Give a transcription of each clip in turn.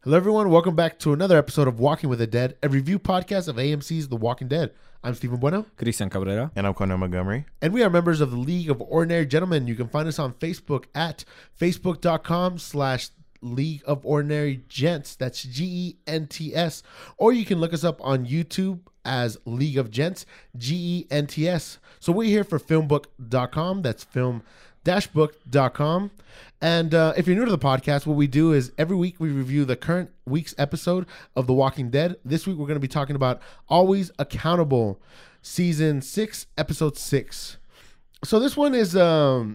Hello, everyone. Welcome back to another episode of Walking with the Dead, a review podcast of AMC's The Walking Dead. I'm Stephen Bueno. Cristian Cabrera. And I'm Conor Montgomery. And we are members of the League of Ordinary Gentlemen. You can find us on Facebook at facebook.com/League of Ordinary Gents. That's GENTS. Or you can look us up on YouTube as League of Gents, GENTS. So we're here for filmbook.com. That's film-book.com. And if you're new to the podcast, what we do is every week we review the current week's episode of The Walking Dead. This week we're going to be talking about Always Accountable, Season 6, Episode 6. So this one is a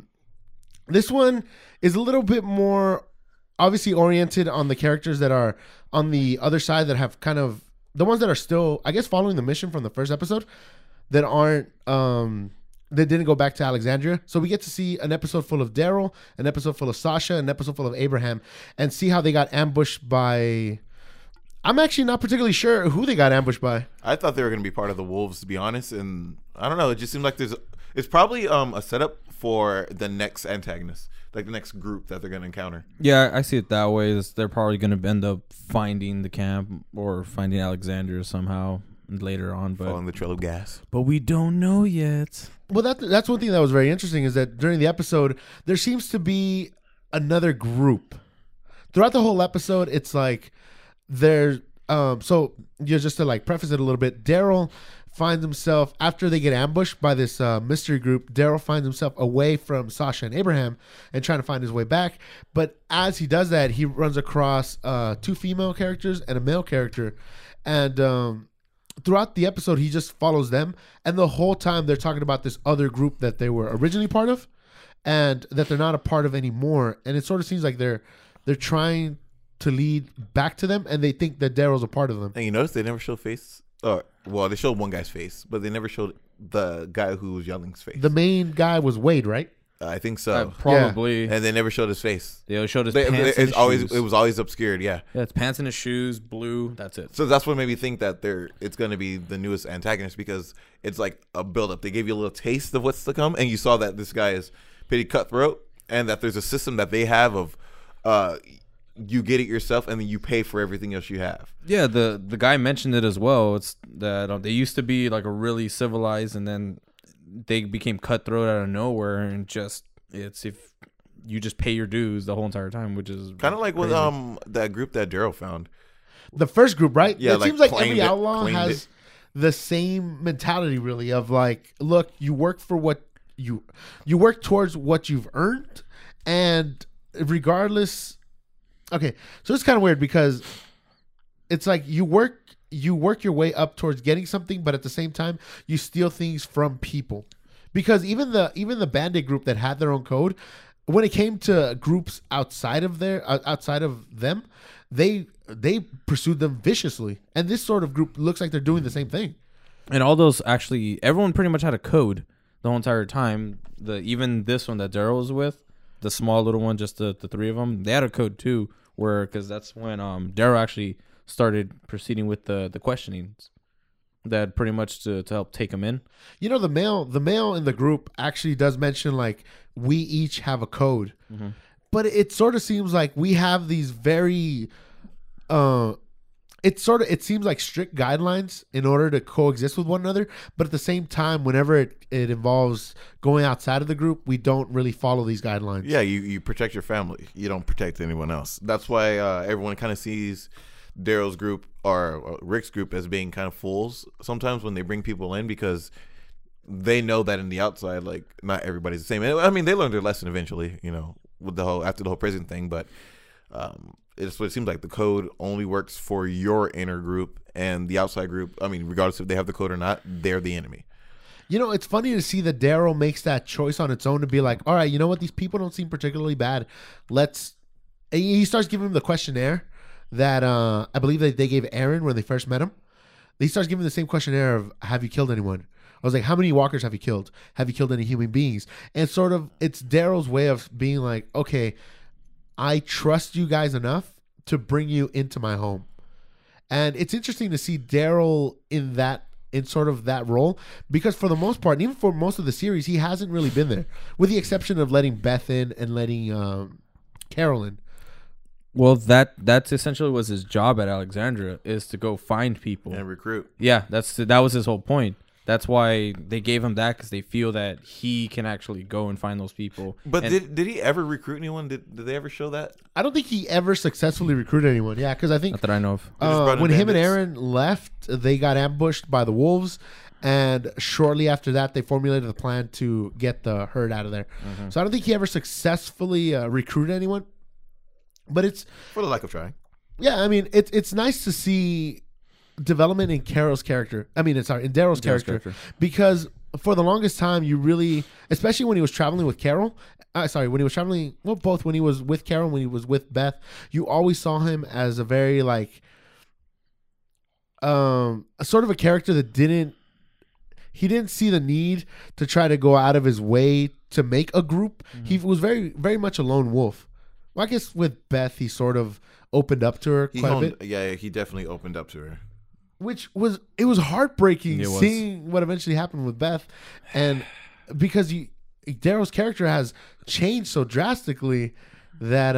little bit more obviously oriented on the characters that are on the other side, that have kind of the ones that are still, I guess, following the mission from the first episode, that aren't that didn't go back to Alexandria. So we get to see an episode full of Daryl, an episode full of Sasha, an episode full of Abraham, and see how they got ambushed by... I'm actually not particularly sure who they got ambushed by. I thought they were going to be part of the Wolves, to be honest, and I don't know. It just seemed like it's probably a setup for the next antagonist, like the next group that they're going to encounter. Yeah, I see it that way. They're probably going to end up finding the camp or finding Alexandria somehow later on, but Following the trail of gas. But we don't know yet. Well, that's one thing that was very interesting, is that during the episode, there seems to be another group. Throughout the whole episode, it's like there's... so, just to like preface it a little bit, Daryl finds himself, after they get ambushed by this mystery group, Daryl finds himself away from Sasha and Abraham and trying to find his way back. But as he does that, he runs across two female characters and a male character. And throughout the episode, he just follows them. And the whole time they're talking about this other group that they were originally part of and that they're not a part of anymore. And it sort of seems like they're trying to lead back to them, and they think that Daryl's a part of them. And you notice they never showed face? Well, they showed one guy's face, but they never showed the guy who was yelling's face. The main guy was Wade, right? I think so. Probably. And they never showed his face. They showed his pants and his shoes. It was always obscured, yeah. Yeah, it's pants and his shoes, blue, that's it. So that's what made me think that it's going to be the newest antagonist, because it's like a buildup. They gave you a little taste of what's to come, and you saw that this guy is pretty cutthroat, and that there's a system that they have of you get it yourself, and then you pay for everything else you have. Yeah, the guy mentioned it as well. It's that they used to be like a really civilized, and then they became cutthroat out of nowhere, and it's if you just pay your dues the whole entire time, which is kind of like with that group that Daryl found. The first group, right? Yeah, it seems like every it, outlaw has the same mentality, really, of like, look, you work for what you work towards what you've earned, and regardless. Okay, so it's kind of weird, because it's like you work your way up towards getting something, but at the same time you steal things from people. Because even the Bandit group that had their own code, when it came to groups outside of them, they pursued them viciously. And this sort of group looks like they're doing the same thing. And all those, actually, everyone pretty much had a code the whole entire time. Even this one that Daryl was with, the small little one, just the three of them, they had a code too, because that's when Daryl actually started proceeding with the questionings that pretty much to help take him in. You know, the male in the group actually does mention, like, we each have a code. Mm-hmm. But it sort of seems like we have these very it seems like strict guidelines in order to coexist with one another, but at the same time, whenever it involves going outside of the group, we don't really follow these guidelines. Yeah, you protect your family. You don't protect anyone else. That's why everyone kind of sees Daryl's group or Rick's group as being kind of fools sometimes when they bring people in, because they know that in the outside, like, not everybody's the same. I mean, they learned their lesson eventually, you know, with after the whole prison thing, but it's what it seems like. The code only works for your inner group, and the outside group, I mean, regardless if they have the code or not, they're the enemy. You know, it's funny to see that Daryl makes that choice on its own to be like, all right, you know what? These people don't seem particularly bad. He starts giving him the questionnaire that I believe that they gave Aaron when they first met him. He starts giving the same questionnaire of, have you killed anyone? I was like, how many walkers have you killed? Have you killed any human beings? And sort of, it's Daryl's way of being like, okay, I trust you guys enough to bring you into my home. And it's interesting to see Daryl in sort of that role, because for the most part, and even for most of the series, he hasn't really been there, with the exception of letting Beth in and letting Carol in. Well, that's essentially was his job at Alexandria, is to go find people. And recruit. Yeah, that was his whole point. That's why they gave him that, because they feel that he can actually go and find those people. But And did he ever recruit anyone? Did they ever show that? I don't think he ever successfully recruited anyone. Yeah, because I think not that I know of. They just brought in when him and bandits? Aaron left, they got ambushed by the wolves, and shortly after that, they formulated a plan to get the herd out of there. So I don't think he ever successfully recruited anyone. But it's For the lack of trying. yeah, I mean it's nice to see development in Carol's character. I mean, sorry, in Daryl's character, because for the longest time, you really, especially when he was traveling with Carol. When he was traveling, well, both when he was with Carol, and when he was with Beth, you always saw him as a very like, a sort of a character that didn't see the need to try to go out of his way to make a group. He was very, very much a lone wolf. Well, I guess with Beth, he sort of opened up to her quite a bit. Yeah, he definitely opened up to her. Which was heartbreaking It was. seeing what eventually happened with Beth, and because Daryl's character has changed so drastically that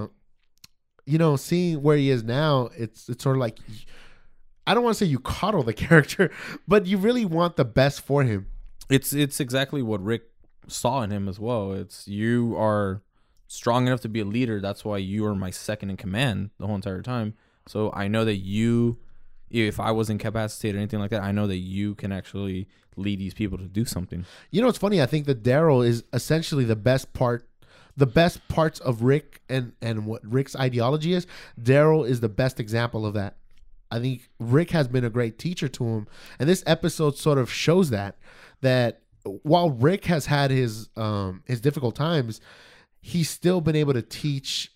seeing where he is now, it's sort of like, I don't want to say you coddle the character, but you really want the best for him. It's exactly what Rick saw in him as well. It's, you are strong enough to be a leader. That's why you are my second in command the whole entire time. So I know that you, if I was incapacitated or anything like that, I know that you can actually lead these people to do something. You know, it's funny. I think that Daryl is essentially the best parts of Rick and what Rick's ideology is. Daryl is the best example of that. I think Rick has been a great teacher to him, and this episode sort of shows that while Rick has had his difficult times, he's still been able to teach.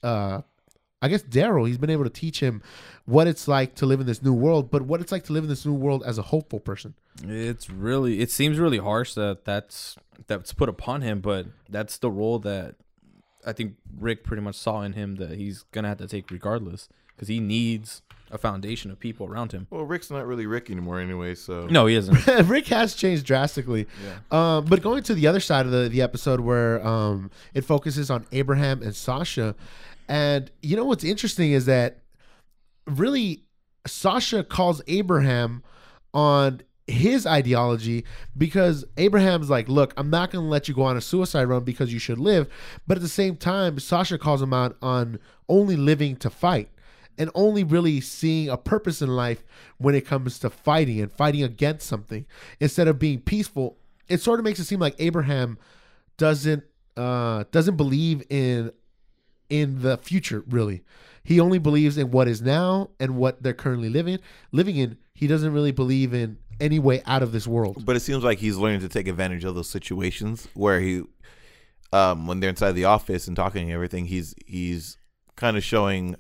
I guess Daryl, he's been able to teach him what it's like to live in this new world, but what it's like to live in this new world as a hopeful person. It seems really harsh that's put upon him, but that's the role that I think Rick pretty much saw in him that he's gonna have to take regardless, because he needs a foundation of people around him. Well, Rick's not really Rick anymore anyway, so. No, he isn't. Rick has changed drastically. But going to the other side of the episode where it focuses on Abraham and Sasha. And you know what's interesting is that really Sasha calls Abraham on his ideology, because Abraham's like, look, I'm not going to let you go on a suicide run because you should live. But at the same time, Sasha calls him out on only living to fight and only really seeing a purpose in life when it comes to fighting and fighting against something instead of being peaceful. It sort of makes it seem like Abraham doesn't believe in the future, really. He only believes in what is now and what they're currently living in. He doesn't really believe in any way out of this world. But it seems like he's learning to take advantage of those situations where he, when they're inside the office and talking and everything, he's kind of showing,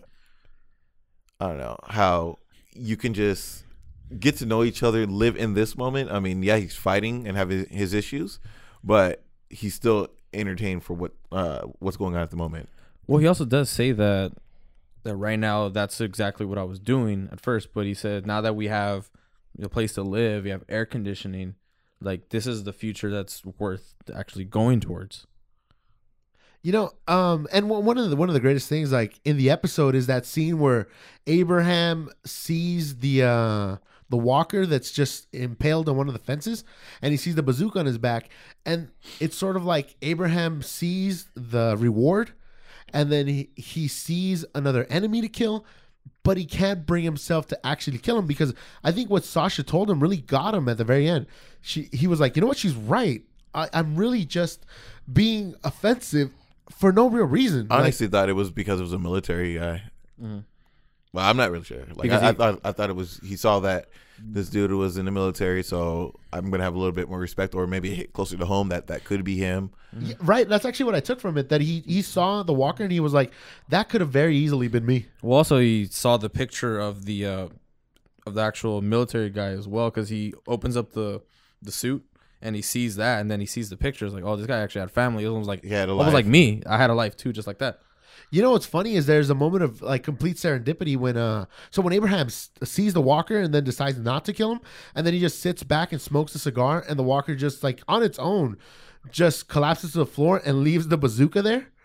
I don't know, how you can just get to know each other, live in this moment. I mean, yeah, he's fighting and have his issues, but he's still entertained for what's going on at the moment. Well, he also does say that right now that's exactly what I was doing at first, but he said now that we have a place to live, we have air conditioning, like this is the future that's worth actually going towards. You know, and one of the greatest things, like in the episode, is that scene where Abraham sees the walker that's just impaled on one of the fences, and he sees the bazooka on his back, and it's sort of like Abraham sees the reward, and then he sees another enemy to kill, but he can't bring himself to actually kill him, because I think what Sasha told him really got him at the very end. He was like, you know what, she's right. I'm really just being offensive for no real reason. I honestly thought it was because it was a military guy. Mm-hmm. Well, I'm not really sure. Like I thought it was, he saw that this dude was in the military, so I'm gonna have a little bit more respect, or maybe hit closer to home that could be him. Yeah, right. That's actually what I took from it. That he saw the walker and he was like, that could have very easily been me. Well, also he saw the picture of the actual military guy as well, because he opens up the suit and he sees that, and then he sees the pictures like, oh, this guy actually had family. It was like, he had a almost life. like me. I had a life too, just like that. You know what's funny is there's a moment of like complete serendipity when when Abraham sees the walker and then decides not to kill him, and then he just sits back and smokes a cigar, and the walker just like on its own just collapses to the floor and leaves the bazooka there.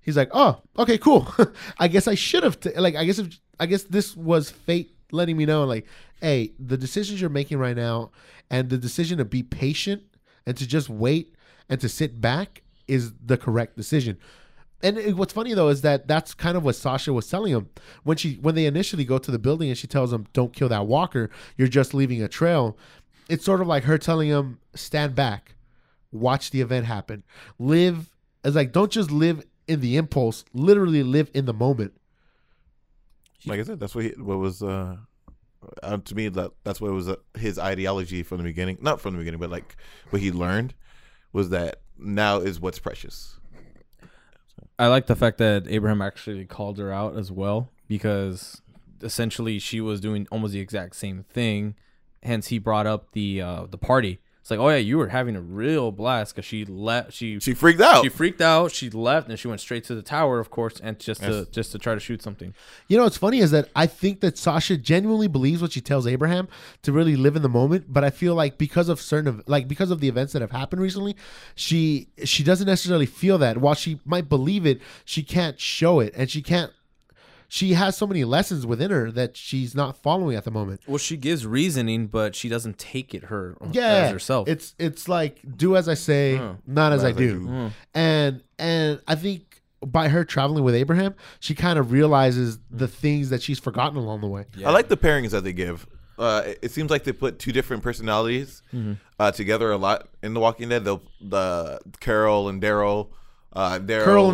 he's like, oh, okay, cool. I guess I should have I guess this was fate letting me know, like, hey, the decisions you're making right now and the decision to be patient and to just wait and to sit back is the correct decision. And what's funny though is that that's kind of what Sasha was telling him when they initially go to the building and she tells him, "Don't kill that walker. You're just leaving a trail." It's sort of like her telling him, "Stand back, watch the event happen, live." It's like, don't just live in the impulse. Literally live in the moment. Like I said, that's what was to me, that's what was his ideology from the beginning. Not from the beginning, but like what he learned was that now is what's precious. I like the fact that Abraham actually called her out as well, because essentially she was doing almost the exact same thing. Hence, he brought up the party. It's like, oh yeah, you were having a real blast because she left. She freaked out. She freaked out. She left and she went straight to the tower, of course, and just to try to shoot something. You know what's funny is that I think that Sasha genuinely believes what she tells Abraham to really live in the moment. But I feel like because of because of the events that have happened recently, she doesn't necessarily feel that. While she might believe it, she can't show it, and she can't. She has so many lessons within her that she's not following at the moment. Well, she gives reasoning, but she doesn't take it as herself. It's like, do as I say, not as I do. And I think by her traveling with Abraham, she kind of realizes the things that she's forgotten along the way. Yeah. I like the pairings that they give. It seems like they put two different personalities together a lot in The Walking Dead. The Carol and Daryl. Daryl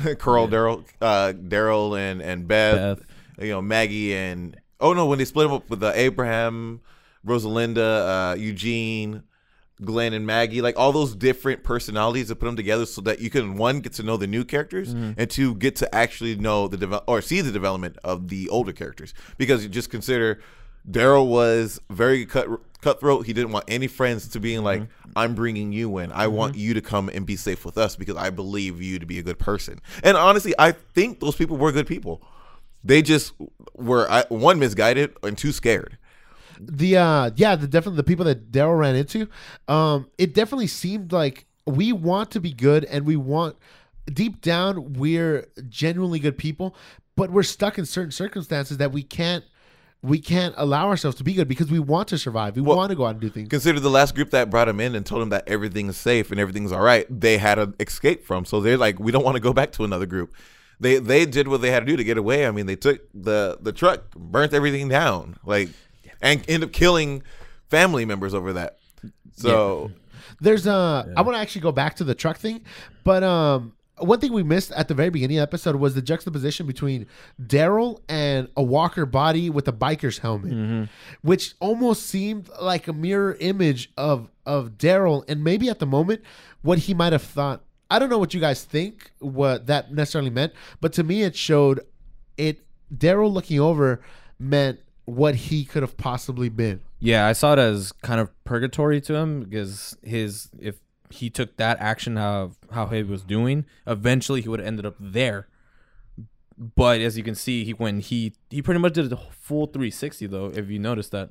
and Beth. You know, Maggie and when they split them up with Abraham, Rosalinda, Eugene, Glenn, and Maggie, like all those different personalities, to put them together so that you can, one, get to know the new characters, and two, get to actually know see the development of the older characters. Because you just consider Daryl was very cutthroat. He didn't want any friends to being like, I'm bringing you in. I want you to come and be safe with us because I believe you to be a good person. And honestly, I think those people were good people. They just were, one, misguided, and two, scared. Definitely the people that Daryl ran into, it definitely seemed like we want to be good, and we want, deep down, we're genuinely good people, but we're stuck in certain circumstances that we can't allow ourselves to be good because we want to survive. We want to go out and do things. Consider the last group that brought him in and told him that everything's safe and everything's all right. They had to escape from. So they're like, we don't want to go back to another group. They did what they had to do to get away. I mean, they took the truck, burnt everything down, and ended up killing family members over that. So there's I want to actually go back to the truck thing, but one thing we missed at the very beginning of the episode was the juxtaposition between Daryl and a walker body with a biker's helmet, which almost seemed like a mirror image of Daryl, and maybe at the moment what he might have thought. I don't know what you guys think what that necessarily meant, but to me it showed Daryl looking over meant what he could have possibly been. Yeah, I saw it as kind of purgatory to him because if he took that action of how he was doing, eventually he would have ended up there. But as you can see, he pretty much did a full 360 though, if you noticed that.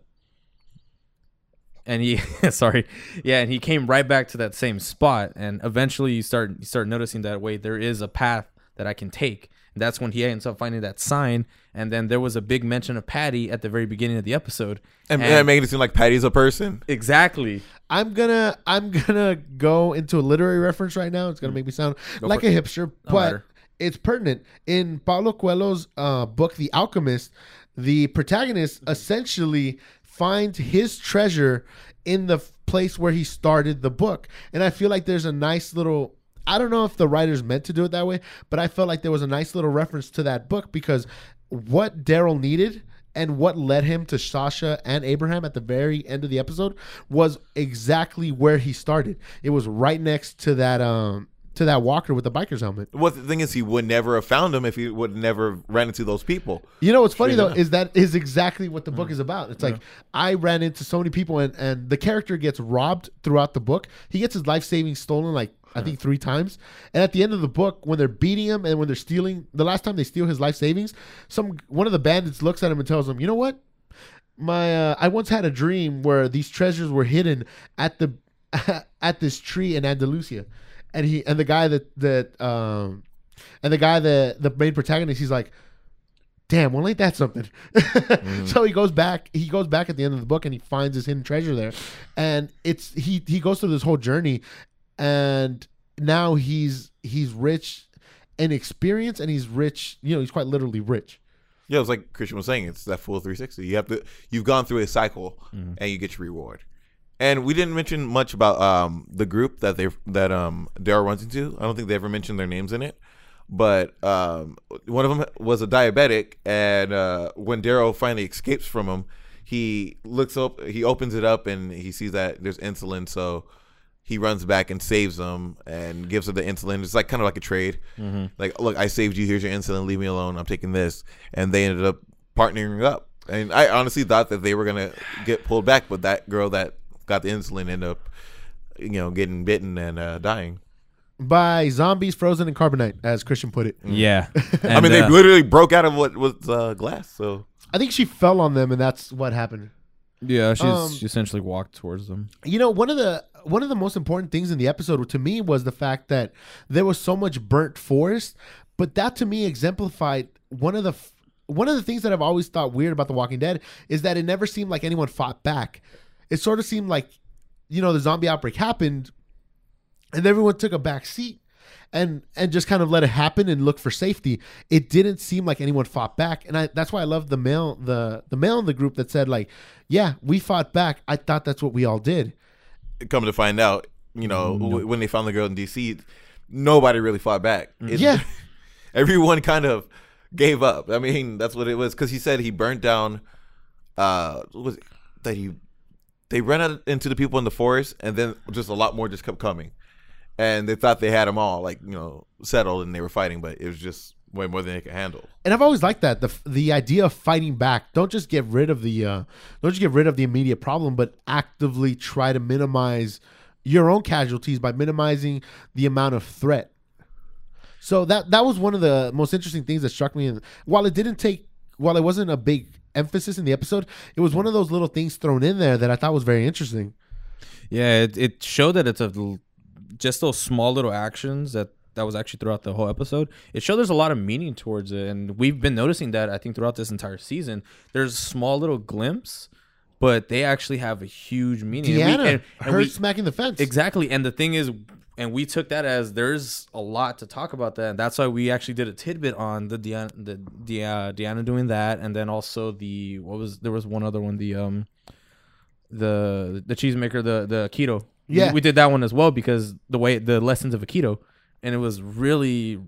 And he and he came right back to that same spot, and eventually you start noticing that wait, there is a path that I can take. And that's when he ends up finding that sign, and then there was a big mention of Patty at the very beginning of the episode. And making it seem like Patty's a person. Exactly. I'm gonna go into a literary reference right now. It's gonna make me sound like a hipster, but it's pertinent. In Paulo Coelho's book, The Alchemist, the protagonist essentially finds his treasure in the place where he started the book. And I feel like there's a nice little, I don't know if the writers meant to do it that way, but I felt like there was a nice little reference to that book because what Daryl needed and what led him to Sasha and Abraham at the very end of the episode was exactly where he started. It was right next to that walker with the biker's helmet. Well, the thing is, he would never have found him if he would never ran into those people. You know what's funny though is that is exactly what the book is about. It's like I ran into so many people, and the character gets robbed throughout the book. He gets his life savings stolen I think 3 times, and at the end of the book, when they're beating him and when they're stealing, the last time they steal his life savings, one of the bandits looks at him and tells him, "You know what? I once had a dream where these treasures were hidden at this tree in Andalusia." And the guy that And the guy, the main protagonist, he's like, damn, well, ain't that something? So he goes back at the end of the book and he finds his hidden treasure there. And he goes through this whole journey, and now he's rich in experience, and he's rich, he's quite literally rich. Yeah, it's like Christian was saying, it's that full 360. You've gone through a cycle and you get your reward. And we didn't mention much about the group that Daryl runs into. I don't think they ever mentioned their names in it. But one of them was a diabetic, and when Daryl finally escapes from him, he looks up, he opens it up, and he sees that there's insulin. So he runs back and saves them and gives her the insulin. It's like kind of like a trade. Like, look, I saved you. Here's your insulin. Leave me alone. I'm taking this. And they ended up partnering up. And I honestly thought that they were gonna get pulled back, but that girl that got the insulin ended up, getting bitten and dying. By zombies frozen in carbonite, as Christian put it. Yeah. I mean, they literally broke out of what was glass. So I think she fell on them, and that's what happened. Yeah, she essentially walked towards them. One of the most important things in the episode to me was the fact that there was so much burnt forest, but that to me exemplified one of the things that I've always thought weird about The Walking Dead is that it never seemed like anyone fought back. It sort of seemed like, the zombie outbreak happened, and everyone took a back seat and just kind of let it happen and look for safety. It didn't seem like anyone fought back, and that's why I love the male in the group that said, like, yeah, we fought back. I thought that's what we all did. Come to find out, when they found the girl in DC, nobody really fought back. Everyone kind of gave up. I mean, that's what it was, because he said he burnt down. What was it that they ran out into the people in the forest, and then just a lot more just kept coming. And they thought they had them all, settled, and they were fighting, but it was just way more than they could handle. And I've always liked that the idea of fighting back. Don't just get rid of the immediate problem, but actively try to minimize your own casualties by minimizing the amount of threat. So that was one of the most interesting things that struck me. And while it wasn't a big emphasis in the episode, it was one of those little things thrown in there that I thought was very interesting. Yeah, it showed that it's just those small little actions that was actually throughout the whole episode. It showed there's a lot of meaning towards it, and we've been noticing that, I think, throughout this entire season. There's a small little glimpse, but they actually have a huge meaning. Deanna, her smacking the fence. Exactly, and the thing is, and we took that as there's a lot to talk about that, and that's why we actually did a tidbit on the Deanna doing that, and then also there was one other one, the cheesemaker, the keto. Yeah, we did that one as well, because the lessons of a keto, and it really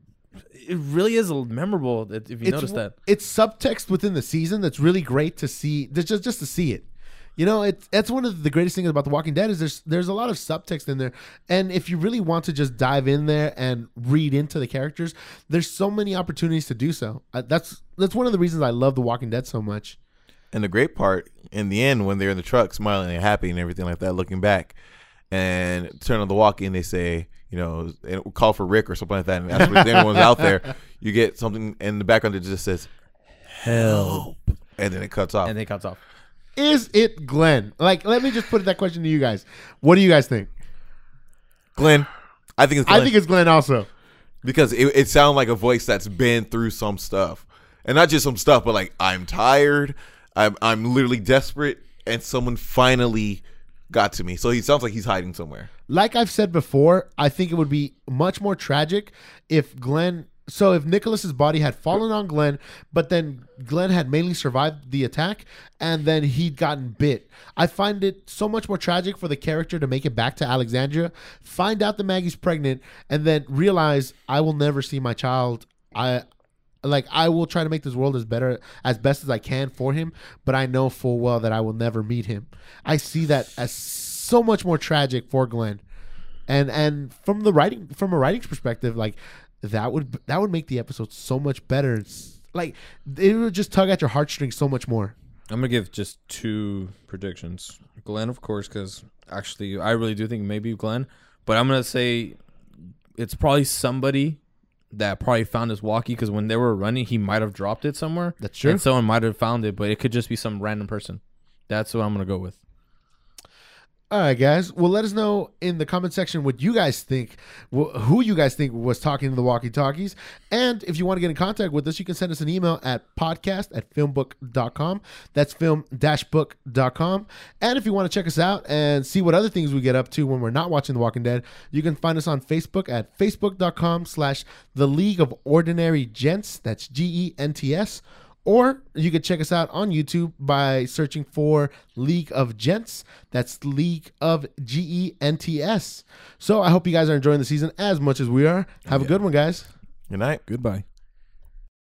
is memorable if you notice that. It's subtext within the season that's really great to see, just to see it. That's one of the greatest things about The Walking Dead is there's a lot of subtext in there, and if you really want to just dive in there and read into the characters, there's so many opportunities to do so. That's one of the reasons I love The Walking Dead so much. And the great part in the end, when they're in the truck smiling and happy and everything like that, looking back and turn on the walkie and they say, call for Rick or something like that, and ask if anyone's out there, you get something in the background that just says help, and then it cuts off. Is it Glenn? Let me just put that question to you guys. What do you guys think? Glenn. I think it's Glenn also. Because it sounds like a voice that's been through some stuff. And not just some stuff, but I'm tired. I'm literally desperate, and someone finally got to me. So he sounds like he's hiding somewhere. Like I've said before, I think it would be much more tragic if Nicholas's body had fallen on Glenn, but then Glenn had mainly survived the attack, and then he'd gotten bit. I find it so much more tragic for the character to make it back to Alexandria, find out that Maggie's pregnant, and then realize I will never see my child. I will try to make this world as best as I can for him, but I know full well that I will never meet him. I see that as so much more tragic for Glenn, and from a writing's perspective, that would make the episode so much better. It would just tug at your heartstrings so much more. I'm gonna give just 2 predictions. Glenn, of course, because actually I really do think maybe Glenn, but I'm gonna say it's probably somebody that probably found his walkie, because when they were running, he might have dropped it somewhere. That's true. And someone might have found it, but it could just be some random person. That's what I'm gonna go with. All right, guys. Well, let us know in the comment section what you guys think, who you guys think was talking to the walkie-talkies. And if you want to get in contact with us, you can send us an email at podcast@filmbook.com. That's film-book.com. And if you want to check us out and see what other things we get up to when we're not watching The Walking Dead, you can find us on Facebook at facebook.com/The League of Ordinary Gents. That's GENTS. Or you can check us out on YouTube by searching for League of Gents. That's League of GENTS. So I hope you guys are enjoying the season as much as we are. Have a good one, guys. Good night. Goodbye.